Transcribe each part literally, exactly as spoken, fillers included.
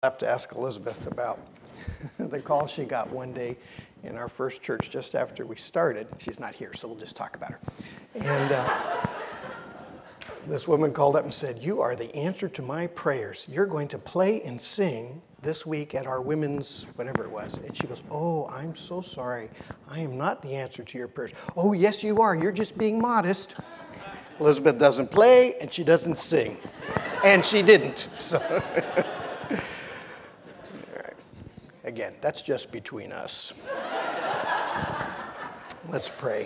I have to ask Elizabeth about the call she got one day in our first church just after we started. She's not here, so we'll just talk about her. And uh, this woman called up and said, "You are the answer to my prayers. You're going to play and sing this week at our women's, whatever it was." And she goes, "Oh, I'm so sorry. I am not the answer to your prayers." "Oh, yes, you are. You're just being modest." Elizabeth doesn't play and she doesn't sing. And she didn't. So. Again, that's just between us. Let's pray.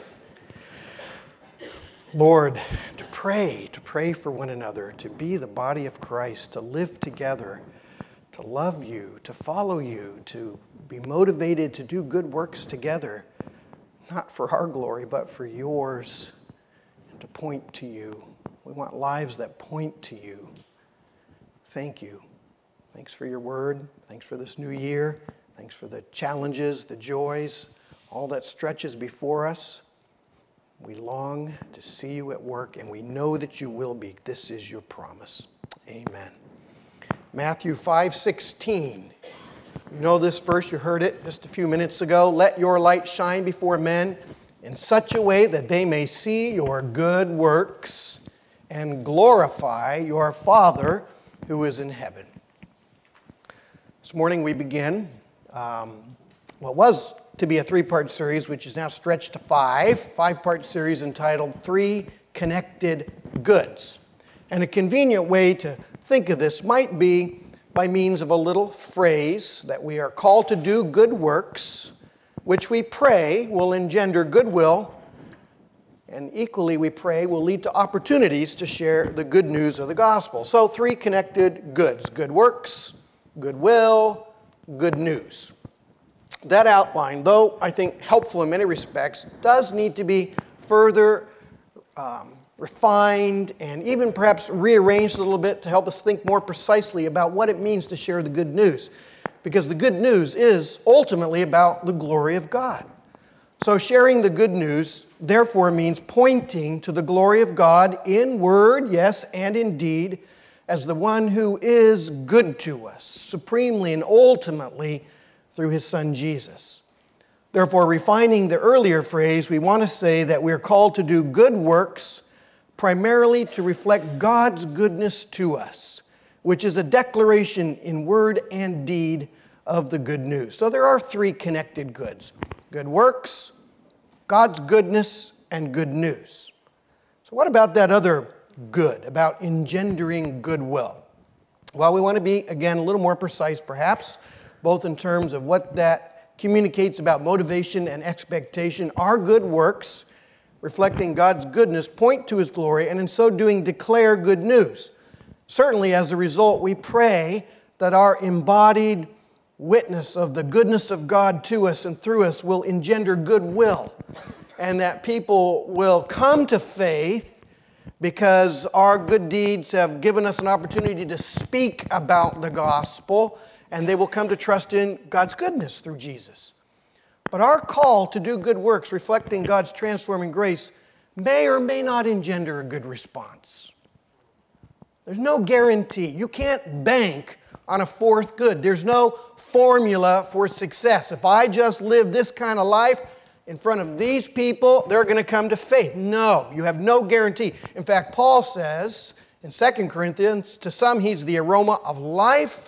Lord, to pray, to pray for one another, to be the body of Christ, to live together, to love you, to follow you, to be motivated to do good works together, not for our glory, but for yours, and to point to you. We want lives that point to you. Thank you. Thanks for your word. Thanks for this new year. Thanks for the challenges, the joys, all that stretches before us. We long to see you at work, and we know that you will be. This is your promise. Amen. Matthew five sixteen. You know this verse, you heard it just a few minutes ago. "Let your light shine before men in such a way that they may see your good works and glorify your Father who is in heaven." This morning we begin um, what was to be a three-part series, which is now stretched to five, five-part series entitled Three Connected Goods. And a convenient way to think of this might be by means of a little phrase that we are called to do good works, which we pray will engender goodwill, and equally we pray will lead to opportunities to share the good news of the gospel. So three connected goods: good works, goodwill, good news. That outline, though I think helpful in many respects, does need to be further um, refined and even perhaps rearranged a little bit to help us think more precisely about what it means to share the good news. Because the good news is ultimately about the glory of God. So sharing the good news, therefore, means pointing to the glory of God in word, yes, and in deed, as the one who is good to us, supremely and ultimately through his Son Jesus. Therefore, refining the earlier phrase, we want to say that we are called to do good works primarily to reflect God's goodness to us, which is a declaration in word and deed of the good news. So there are three connected goods: good works, God's goodness, and good news. So what about that other good, about engendering goodwill? Well, we want to be, again, a little more precise perhaps, both in terms of what that communicates about motivation and expectation. Our good works, reflecting God's goodness, point to his glory, and in so doing declare good news. Certainly, as a result, we pray that our embodied witness of the goodness of God to us and through us will engender goodwill, and that people will come to faith because our good deeds have given us an opportunity to speak about the gospel, and they will come to trust in God's goodness through Jesus. But our call to do good works reflecting God's transforming grace may or may not engender a good response. There's no guarantee. You can't bank on a fourth good. There's no formula for success. If I just live this kind of life in front of these people, they're going to come to faith. No, you have no guarantee. In fact, Paul says in Second Corinthians, to some he's the aroma of life,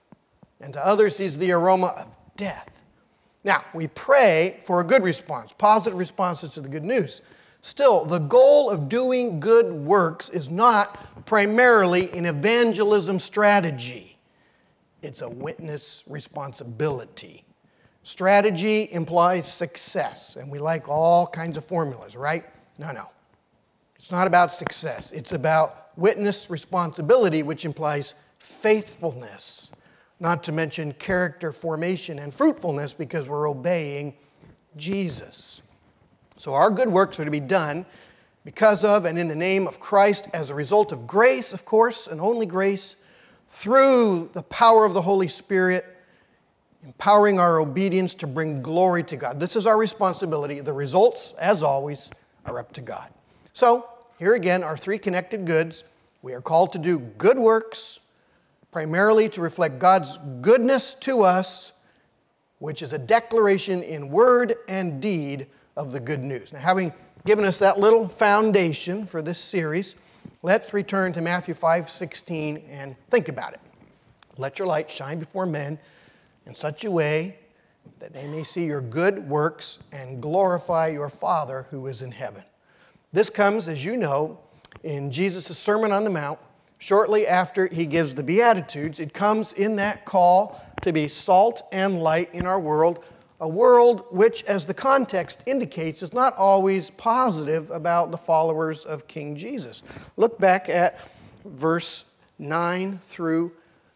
and to others he's the aroma of death. Now, we pray for a good response, positive responses to the good news. Still, the goal of doing good works is not primarily an evangelism strategy. It's a witness responsibility. Strategy implies success, and we like all kinds of formulas, right? No, no. It's not about success. It's about witness responsibility, which implies faithfulness, not to mention character formation and fruitfulness because we're obeying Jesus. So our good works are to be done because of and in the name of Christ as a result of grace, of course, and only grace, through the power of the Holy Spirit, empowering our obedience to bring glory to God. This is our responsibility. The results, as always, are up to God. So, here again are three connected goods. We are called to do good works primarily to reflect God's goodness to us, which is a declaration in word and deed of the good news. Now, having given us that little foundation for this series, let's return to Matthew five sixteen and think about it. Let your light shine before men in such a way that they may see your good works and glorify your Father who is in heaven. This comes, as you know, in Jesus' Sermon on the Mount, shortly after he gives the Beatitudes. It comes in that call to be salt and light in our world, a world which, as the context indicates, is not always positive about the followers of King Jesus. Look back at verse nine through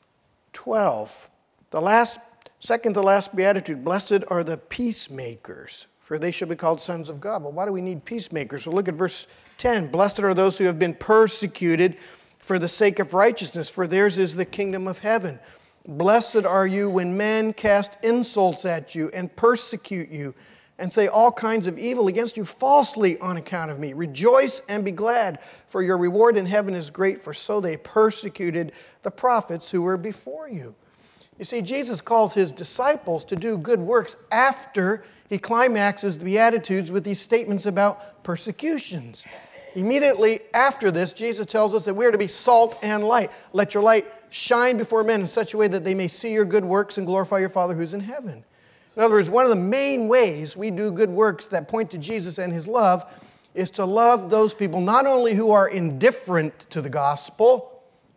twelve. The last, second to last Beatitude, blessed are the peacemakers, for they shall be called sons of God. Well, why do we need peacemakers? Well, look at verse ten. Blessed are those who have been persecuted for the sake of righteousness, for theirs is the kingdom of heaven. Blessed are you when men cast insults at you and persecute you and say all kinds of evil against you falsely on account of me. Rejoice and be glad, for your reward in heaven is great, for so they persecuted the prophets who were before you. You see, Jesus calls his disciples to do good works after he climaxes the Beatitudes with these statements about persecutions. Immediately after this, Jesus tells us that we are to be salt and light. Let your light shine before men in such a way that they may see your good works and glorify your Father who's in heaven. In other words, one of the main ways we do good works that point to Jesus and his love is to love those people not only who are indifferent to the gospel,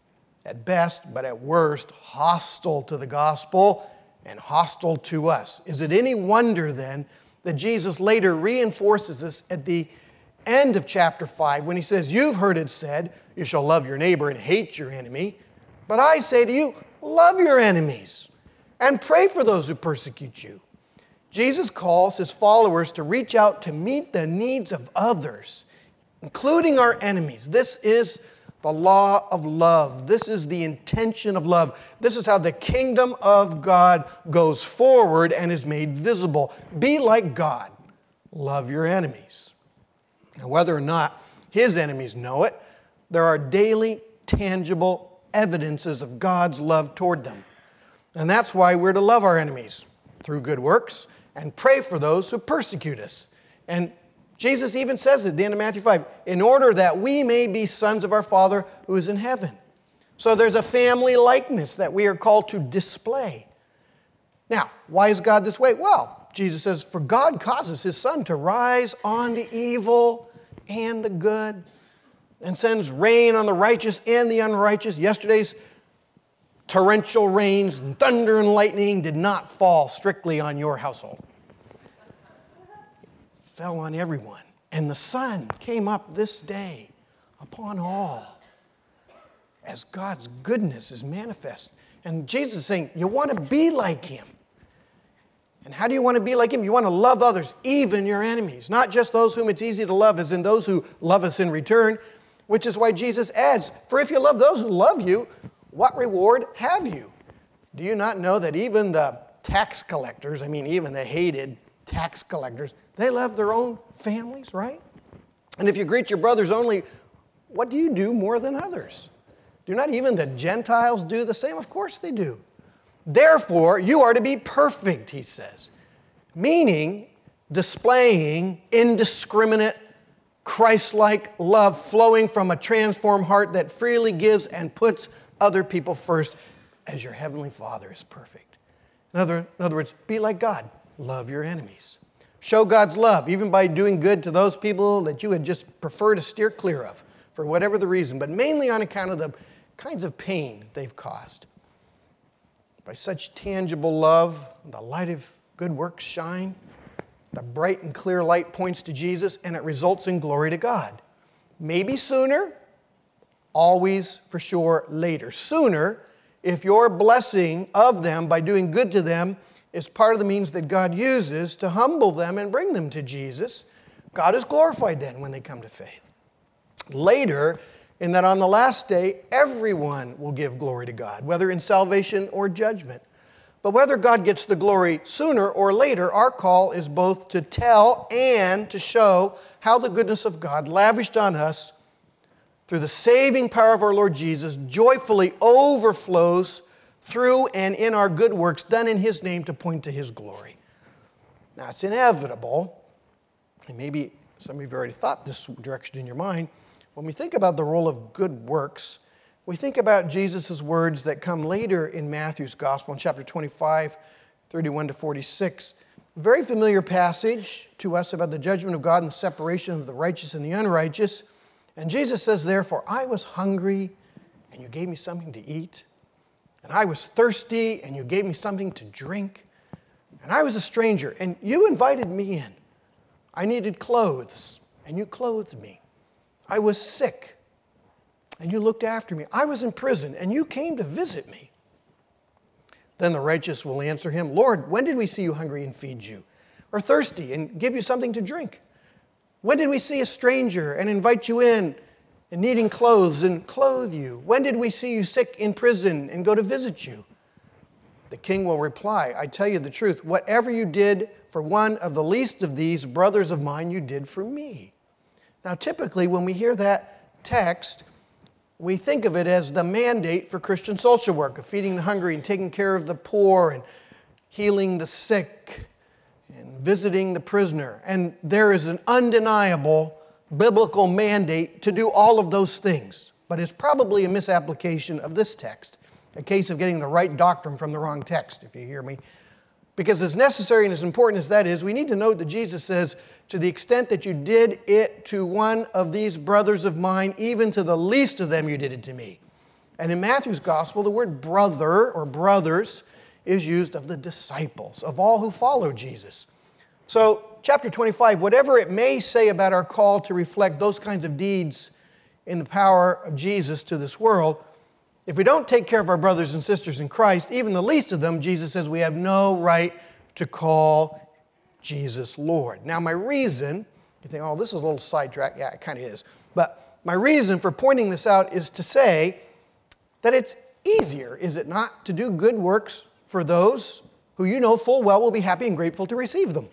at best, but at worst, hostile to the gospel and hostile to us. Is it any wonder then that Jesus later reinforces this at the end of chapter five when he says, you've heard it said, you shall love your neighbor and hate your enemy. But I say to you, love your enemies and pray for those who persecute you. Jesus calls his followers to reach out to meet the needs of others, including our enemies. This is the law of love. This is the intention of love. This is how the kingdom of God goes forward and is made visible. Be like God. Love your enemies. Now, whether or not his enemies know it, there are daily, tangible evidences of God's love toward them. And that's why we're to love our enemies through good works and pray for those who persecute us. And Jesus even says at the end of Matthew five, in order that we may be sons of our Father who is in heaven. So there's a family likeness that we are called to display. Now, why is God this way? Well, Jesus says, for God causes his sun to rise on the evil and the good and sends rain on the righteous and the unrighteous. Yesterday's torrential rains and thunder and lightning did not fall strictly on your household. It fell on everyone. And the sun came up this day upon all as God's goodness is manifest. And Jesus is saying, you want to be like him. And how do you want to be like him? You want to love others, even your enemies. Not just those whom it's easy to love, as in those who love us in return, which is why Jesus adds, for if you love those who love you, what reward have you? Do you not know that even the tax collectors, I mean even the hated tax collectors, they love their own families, right? And if you greet your brothers only, what do you do more than others? Do not even the Gentiles do the same? Of course they do. Therefore, you are to be perfect, he says, meaning displaying indiscriminate, Christ-like love flowing from a transformed heart that freely gives and puts other people first as your heavenly Father is perfect. In other, in other words, be like God. Love your enemies. Show God's love, even by doing good to those people that you would just prefer to steer clear of for whatever the reason, but mainly on account of the kinds of pain they've caused. By such tangible love, the light of good works shine. The bright and clear light points to Jesus, and it results in glory to God. Maybe sooner, always for sure later. Sooner, if your blessing of them by doing good to them is part of the means that God uses to humble them and bring them to Jesus, God is glorified then when they come to faith. Later, in that on the last day, everyone will give glory to God, whether in salvation or judgment. But whether God gets the glory sooner or later, our call is both to tell and to show how the goodness of God lavished on us through the saving power of our Lord Jesus, joyfully overflows through and in our good works done in His name to point to His glory. Now, it's inevitable, and maybe some of you have already thought this direction in your mind. When we think about the role of good works, we think about Jesus' words that come later in Matthew's Gospel in chapter twenty-five, thirty-one to forty-six. A very familiar passage to us about the judgment of God and the separation of the righteous and the unrighteous. And Jesus says, therefore, I was hungry, and you gave me something to eat. And I was thirsty, and you gave me something to drink. And I was a stranger, and you invited me in. I needed clothes, and you clothed me. I was sick, and you looked after me. I was in prison, and you came to visit me. Then the righteous will answer him, Lord, when did we see you hungry and feed you, or thirsty and give you something to drink? When did we see a stranger and invite you in, and needing clothes and clothe you? When did we see you sick in prison and go to visit you? The king will reply, I tell you the truth, whatever you did for one of the least of these brothers of mine, you did for me. Now, typically, when we hear that text, we think of it as the mandate for Christian social work, of feeding the hungry and taking care of the poor and healing the sick and visiting the prisoner. And there is an undeniable biblical mandate to do all of those things. But it's probably a misapplication of this text, a case of getting the right doctrine from the wrong text, if you hear me. Because as necessary and as important as that is, we need to note that Jesus says, to the extent that you did it to one of these brothers of mine, even to the least of them you did it to me. And in Matthew's Gospel, the word brother or brothers is used of the disciples, of all who follow Jesus. So, chapter twenty-five, whatever it may say about our call to reflect those kinds of deeds in the power of Jesus to this world, if we don't take care of our brothers and sisters in Christ, even the least of them, Jesus says we have no right to call Jesus Lord. Now, my reason, you think, oh, this is a little sidetrack. Yeah, it kind of is. But my reason for pointing this out is to say that it's easier, is it not, to do good works for those who you know full well will be happy and grateful to receive them.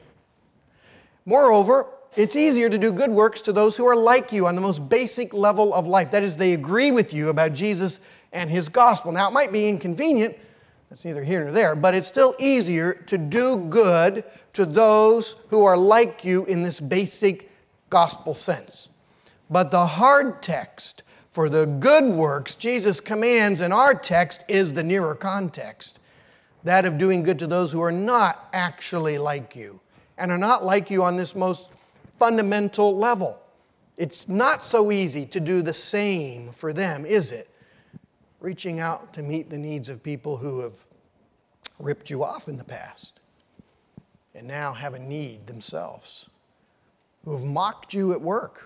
Moreover, it's easier to do good works to those who are like you on the most basic level of life. That is, they agree with you about Jesus and His gospel. Now, it might be inconvenient, that's neither here nor there, but it's still easier to do good to those who are like you in this basic gospel sense. But the hard text for the good works Jesus commands in our text is the nearer context, that of doing good to those who are not actually like you and are not like you on this most fundamental level. It's not so easy to do the same for them, is it? Reaching out to meet the needs of people who have ripped you off in the past and now have a need themselves, who have mocked you at work,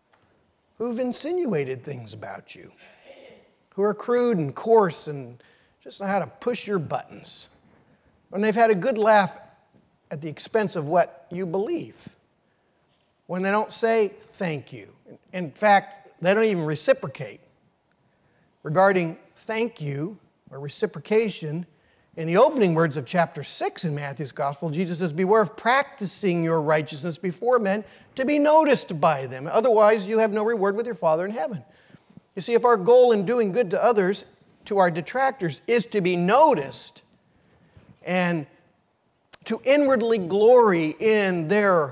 who've insinuated things about you, who are crude and coarse and just know how to push your buttons, when they've had a good laugh at the expense of what you believe, when they don't say thank you. In fact, they don't even reciprocate. Regarding thank you or reciprocation, in the opening words of chapter six in Matthew's Gospel, Jesus says, beware of practicing your righteousness before men to be noticed by them. Otherwise, you have no reward with your Father in heaven. You see, if our goal in doing good to others, to our detractors, is to be noticed and to inwardly glory in their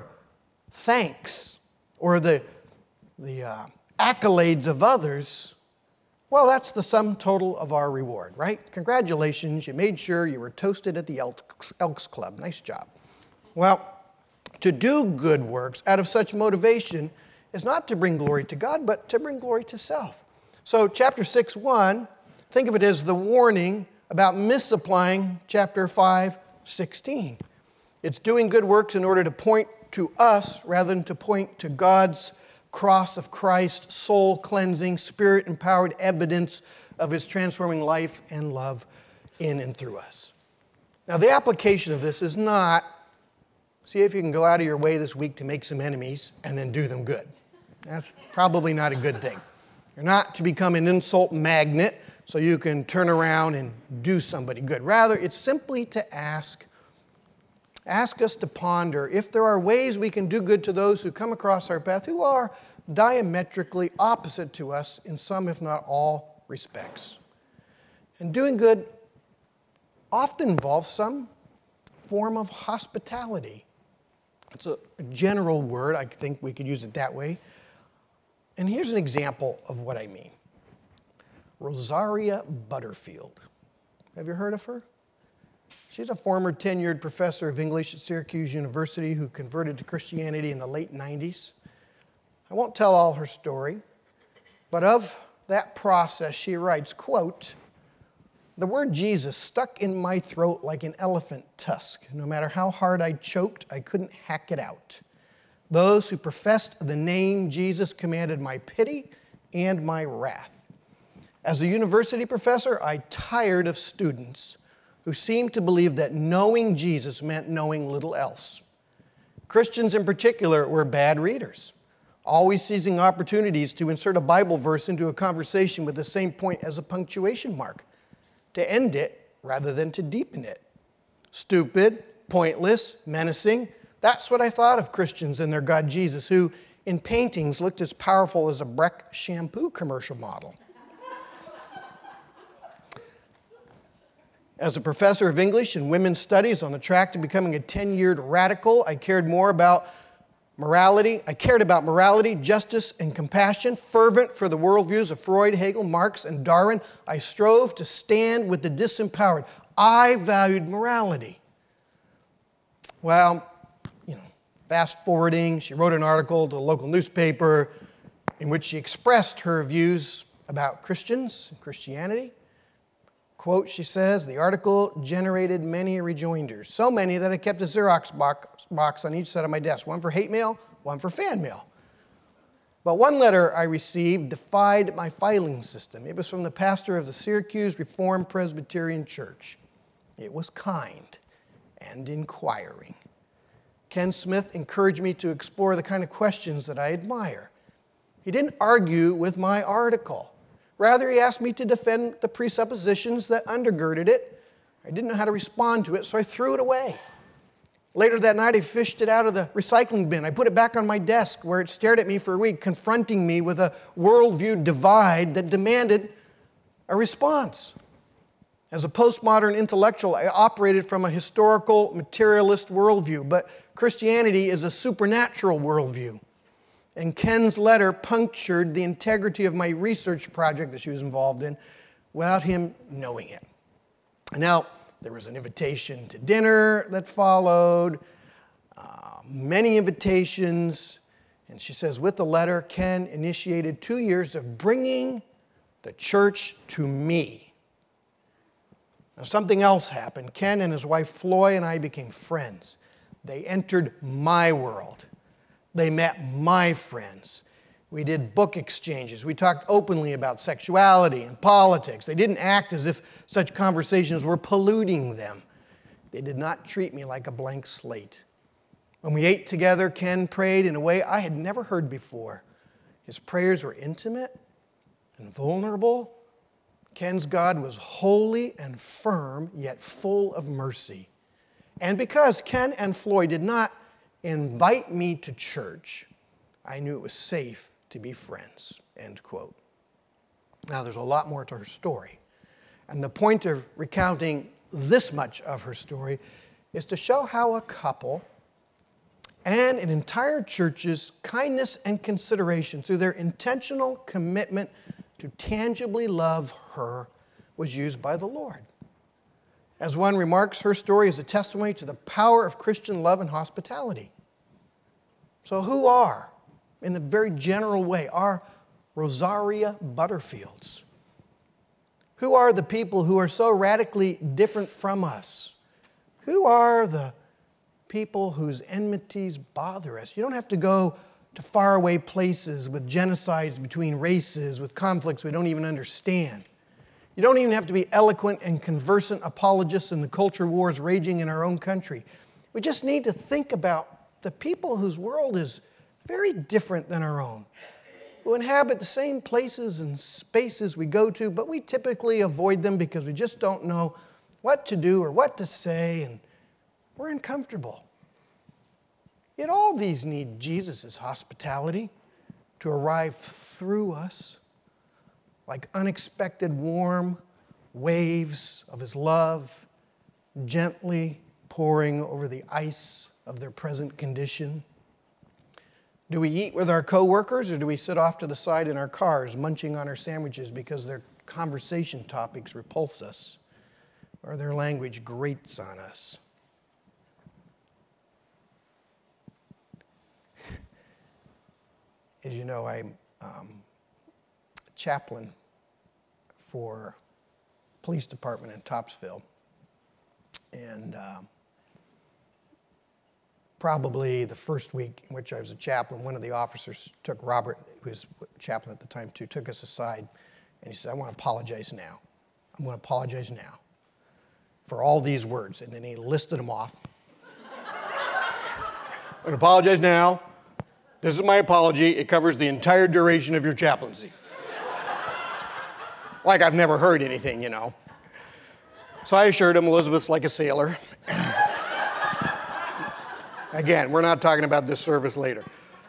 thanks or the, the uh, accolades of others, well, that's the sum total of our reward, right? Congratulations, you made sure you were toasted at the Elks, Elks Club. Nice job. Well, to do good works out of such motivation is not to bring glory to God, but to bring glory to self. So chapter six one, think of it as the warning about misapplying chapter five sixteen. It's doing good works in order to point to us rather than to point to God's cross of Christ, soul-cleansing, spirit-empowered evidence of His transforming life and love in and through us. Now, the application of this is not, see if you can go out of your way this week to make some enemies and then do them good. That's probably not a good thing. You're not to become an insult magnet so you can turn around and do somebody good. Rather, it's simply to ask, ask us to ponder if there are ways we can do good to those who come across our path who are diametrically opposite to us in some, if not all, respects. And doing good often involves some form of hospitality. It's a general word. I think we could use it that way. And here's an example of what I mean. Rosaria Butterfield. Have you heard of her? She's a former tenured professor of English at Syracuse University who converted to Christianity in the late nineties. I won't tell all her story, but of that process she writes, quote, "The word Jesus stuck in my throat like an elephant tusk. No matter how hard I choked, I couldn't hack it out. Those who professed the name Jesus commanded my pity and my wrath. As a university professor, I tired of students who seemed to believe that knowing Jesus meant knowing little else. Christians in particular were bad readers, always seizing opportunities to insert a Bible verse into a conversation with the same point as a punctuation mark, to end it rather than to deepen it. Stupid, pointless, menacing. That's what I thought of Christians and their God Jesus, who in paintings looked as powerful as a Breck shampoo commercial model. As a professor of English and women's studies on the track to becoming a tenured radical, I cared more about morality. I cared about morality, justice, and compassion, fervent for the worldviews of Freud, Hegel, Marx, and Darwin. I strove to stand with the disempowered. I valued morality." Well, you know, fast forwarding, she wrote an article to a local newspaper in which she expressed her views about Christians and Christianity. Quote, she says, "The article generated many rejoinders, so many that I kept a Xerox box, box on each side of my desk, one for hate mail, one for fan mail. But one letter I received defied my filing system. It was from the pastor of the Syracuse Reformed Presbyterian Church. It was kind and inquiring. Ken Smith encouraged me to explore the kind of questions that I admire. He didn't argue with my article. Rather, he asked me to defend the presuppositions that undergirded it. I didn't know how to respond to it, so I threw it away. Later that night, I fished it out of the recycling bin. I put it back on my desk where it stared at me for a week, confronting me with a worldview divide that demanded a response. As a postmodern intellectual, I operated from a historical, materialist worldview, but Christianity is a supernatural worldview. And Ken's letter punctured the integrity of my research project that she was involved in without him knowing it. Now, there was an invitation to dinner that followed, uh, many invitations, and she says, with the letter, Ken initiated two years of bringing the church to me. Now, something else happened. Ken and his wife, Floy, and I became friends. They entered my world. They met my friends. We did book exchanges. We talked openly about sexuality and politics. They didn't act as if such conversations were polluting them. They did not treat me like a blank slate. When we ate together, Ken prayed in a way I had never heard before. His prayers were intimate and vulnerable. Ken's God was holy and firm, yet full of mercy. And because Ken and Floyd did not invite me to church, I knew it was safe to be friends, end quote. Now, there's a lot more to her story. And the point of recounting this much of her story is to show how a couple and an entire church's kindness and consideration through their intentional commitment to tangibly love her was used by the Lord. As one remarks, her story is a testimony to the power of Christian love and hospitality. So who are, in the very general way, are Rosaria Butterfields? Who are the people who are so radically different from us? Who are the people whose enmities bother us? You don't have to go to faraway places with genocides between races, with conflicts we don't even understand. You don't even have to be eloquent and conversant apologists in the culture wars raging in our own country. We just need to think about the people whose world is very different than our own, who inhabit the same places and spaces we go to, but we typically avoid them because we just don't know what to do or what to say, and we're uncomfortable. Yet all these need Jesus' hospitality. to arrive through us like unexpected warm waves of his love, gently pouring over the ice of their present condition? Do we eat with our coworkers, or do we sit off to the side in our cars munching on our sandwiches because their conversation topics repulse us or their language grates on us? As you know, I'm um, a chaplain for police department in Topsville. And um, probably the first week in which I was a chaplain, one of the officers took Robert, who was chaplain at the time too, took us aside, and he said, I want to apologize now. I'm going to apologize now for all these words. And then he listed them off. I'm going to apologize now. This is my apology. It covers the entire duration of your chaplaincy. Like I've never heard anything, you know. So I assured him Elizabeth's like a sailor. Again, we're not talking about this service later.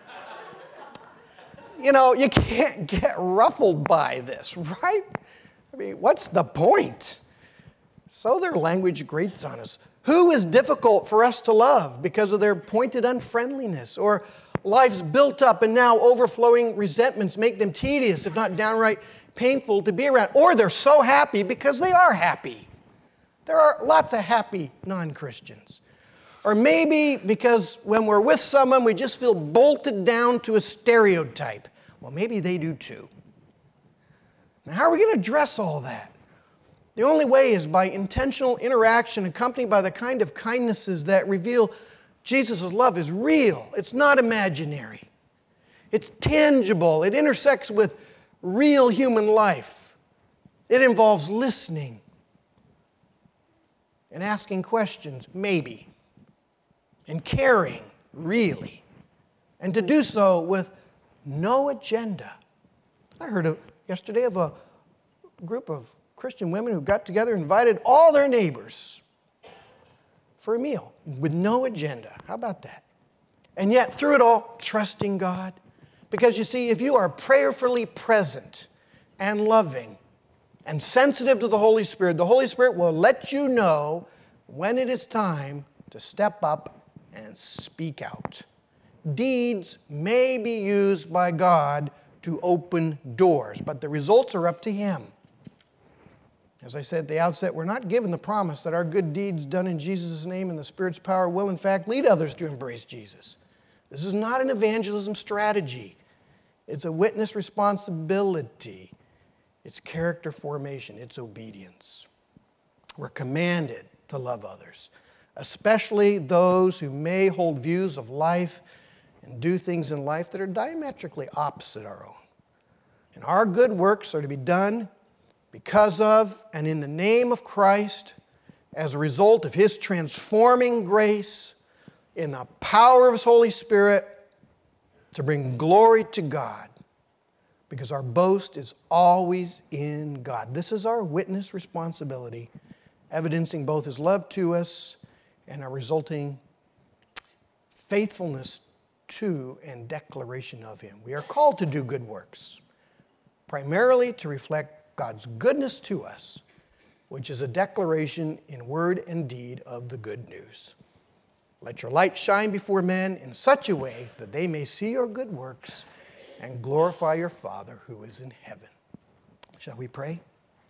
You know, you can't get ruffled by this, right? I mean, what's the point? So their language grates on us. Who is difficult for us to love because of their pointed unfriendliness? Or life's built up and now overflowing resentments make them tedious, if not downright painful to be around. Or they're so happy because they are happy. There are lots of happy non-Christians. Or maybe because when we're with someone, we just feel bolted down to a stereotype. Well, maybe they do too. Now, how are we going to address all that? The only way is by intentional interaction accompanied by the kind of kindnesses that reveal Jesus' love is real. It's not imaginary. It's tangible. It intersects with real human life. It involves listening and asking questions, maybe, and caring, really, and to do so with no agenda. I heard of, yesterday of a group of Christian women who got together and invited all their neighbors for a meal with no agenda. How about that? And yet, through it all, trusting God. Because you see, if you are prayerfully present and loving and sensitive to the Holy Spirit, the Holy Spirit will let you know when it is time to step up and speak out. Deeds may be used by God to open doors, but the results are up to Him. As I said at the outset, we're not given the promise that our good deeds done in Jesus' name and the Spirit's power will in fact lead others to embrace Jesus. This is not an evangelism strategy. It's a witness responsibility. It's character formation. It's obedience. We're commanded to love others, especially those who may hold views of life and do things in life that are diametrically opposite our own. And our good works are to be done because of and in the name of Christ, as a result of His transforming grace, in the power of His Holy Spirit, to bring glory to God, because our boast is always in God. This is our witness responsibility, evidencing both His love to us and our resulting faithfulness to and declaration of Him. We are called to do good works, primarily to reflect God's goodness to us, which is a declaration in word and deed of the good news. Let your light shine before men in such a way that they may see your good works and glorify your Father who is in heaven. Shall we pray?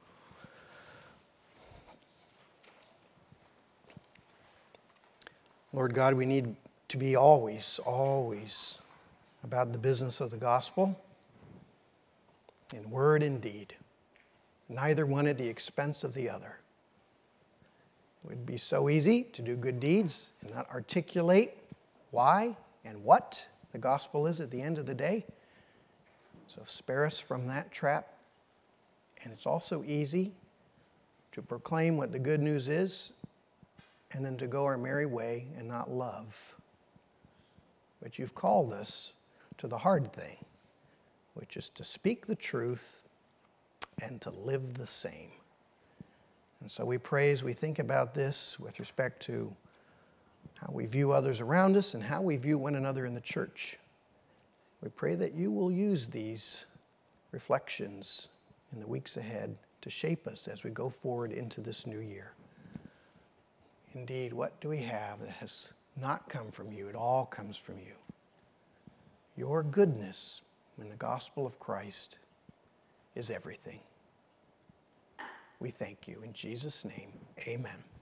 Lord God, we need to be always, always about the business of the gospel in word and deed, neither one at the expense of the other. It would be so easy to do good deeds and not articulate why and what the gospel is at the end of the day. So spare us from that trap. And it's also easy to proclaim what the good news is and then to go our merry way and not love. But you've called us to the hard thing, which is to speak the truth and to live the same. And so we pray as we think about this with respect to how we view others around us and how we view one another in the church. We pray that you will use these reflections in the weeks ahead to shape us as we go forward into this new year. Indeed, what do we have that has not come from you? It all comes from you. Your goodness in the gospel of Christ is everything. We thank you. In Jesus' name, amen.